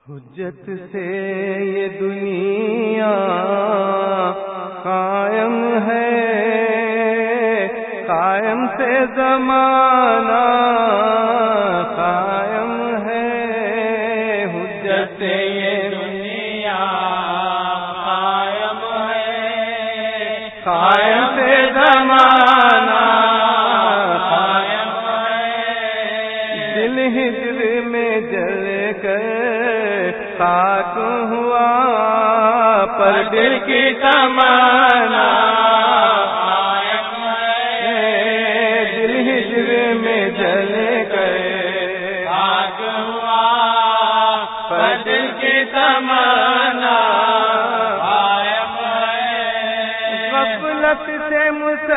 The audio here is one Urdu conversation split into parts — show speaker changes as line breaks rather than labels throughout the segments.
حجت سے یہ دنیا قائم ہے، قائم سے زمانہ قائم ہے۔ حجت سے یہ دنیا قائم ہے، قائم سے زمانہ قائم ہے۔ دل ہجر میں جل کر خاک ہوا، پر دل کی تمنا قائم ہے۔ دل ہجر میں جل کر خاک ہوا، پر دل کی تمنا قائم ہے۔ غفلت سے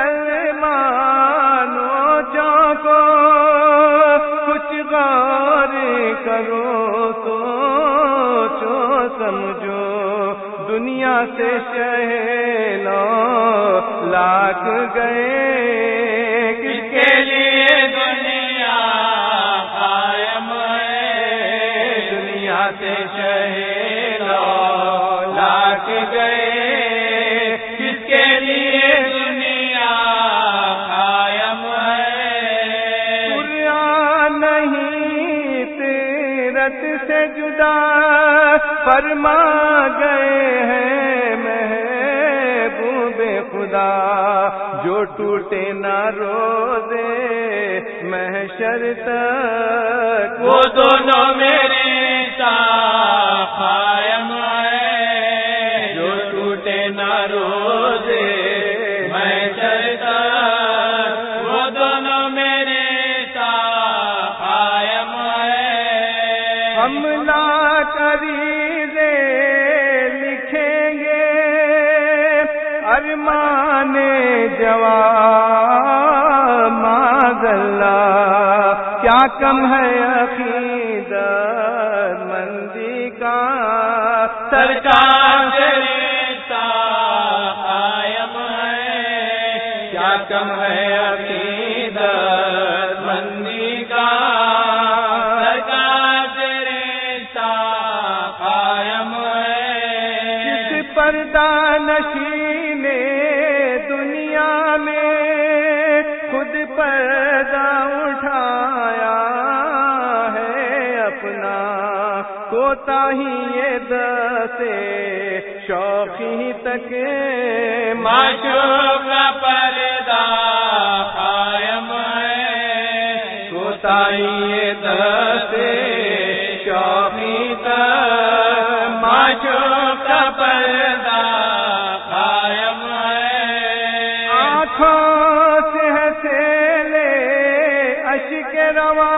مسلمانوں چونکو، کچھ غور کرو سوچو سمجھو، دنیا سے شہلو لاکھ گئے، کس کے لیے دنیا قائم ہے۔ دنیا سے شہلو لاکھ گئے، کس کے لیے دنیا قائم ہے۔ قرآن نہیں سیرت سے جدا فرما گئے ہیں محبوب خدا، جو ٹوٹے نہ روزے محشر تک، وہ دونوں میرے ساتھ قائم ہے۔ جو ٹوٹے نہ روزے محشر تک، وہ دونوں میرے ساتھ قائم ہے۔ ہم لا کریزے لکھیں گے، ارمان جوان معذاللہ، کیا کم ہے عقیدت مندی کا، سرکار سے رشتہ قائم ہے۔ کیا کم ہے عقیدت مندی کا، سرکار سے رشتہ قائم ہے۔ جس پردہ نشین دنیا میں خود پردہ اٹھایا ہے اپنا، کوتاہی یہ دسے شوخی تک، معشوق کا پردہ قائم ہے۔ کوتاہی یہ دسے شوخی تک، معشوق کا پردہ قائم ہے۔ آنکھوں سے ہسیلے اشک روا،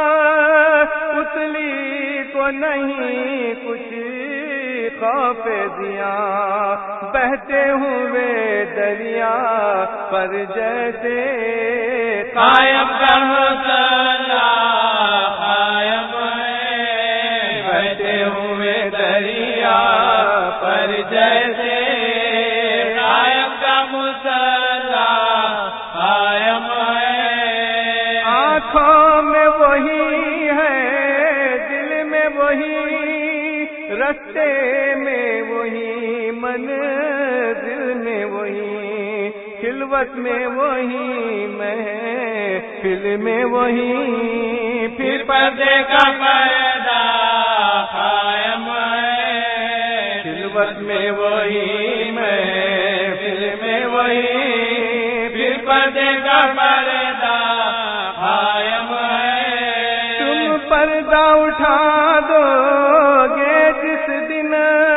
پتلی کو نہیں کچھ خوف زیاں، بہتے ہوئے دریا پر جیسے قائم کا حوصلہ قائم ہے۔ بہتے ہوئے دریا پر جیسے قائم کا مسلح قائم ہے۔ آنکھوں میں وہی ہے، دل میں وہی، رستے میں وہی، منزل میں وہی، خلوت میں وہی، محفل میں وہی، پھر پردے کا پردہ قائم ہے۔ خلوت میں وہی، محفل میں وہی، پھر پردے کا پردہ قائم ہے۔ تم پردہ اٹھا دو گے جس دن،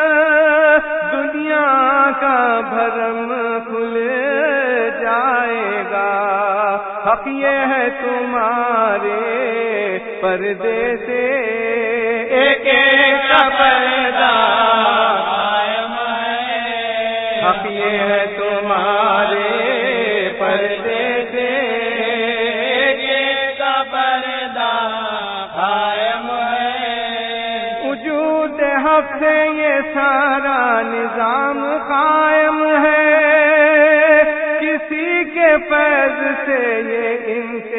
دنیا کا بھرم کھل جائے گا، حق یہ ہے تمہارے پردے سے ایک ایک کا پردہ قائم ہے۔ حق یہ ہے تمہارے پردے سے ایک ایک کا پردہ قائم ہے۔ وجود حق سے یہ سارا نظام قائم ہے، کسی کے فیض سے یہ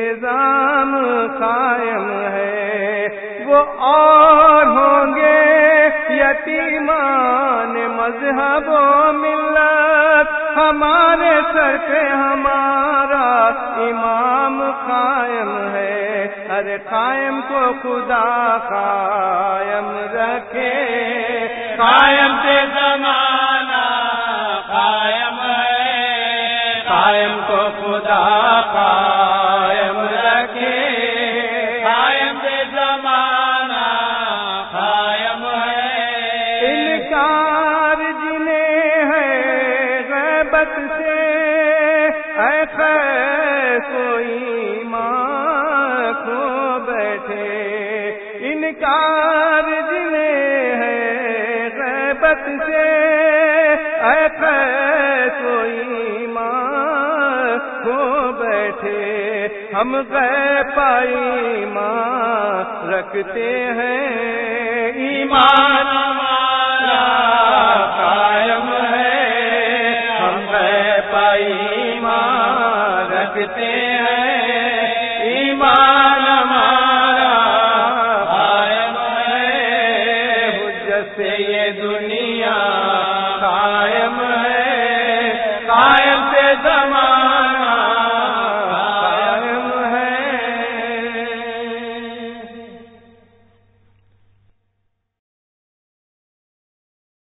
انتظام قائم ہے۔ وہ اور ہوں گے یتیمان مذہب و ملت ہمارے سر پہ ہمارا امام قائم ہے، ہر قائم کو خدا قائم رکھے، قائم سے زمانہ قائم ہے، قائم کو خدا قائم رکھے، قائم سے زمانہ قائم ہے۔ انکار جنہیں ہے غیبت سے، اے خیف و ایمان کھو بیٹھے، انکار جنہیں ہے غیبت سے، اے خیف و ایمان کھو بیٹھے، ہم غیب پر ایمان رکھتے ہیں، ایمان ہمارا قائم ہے، ہم غیب پر ایمان رکھتے ہیں، ایمان ہمارا قائم ہے، حجت سے یہ دنیا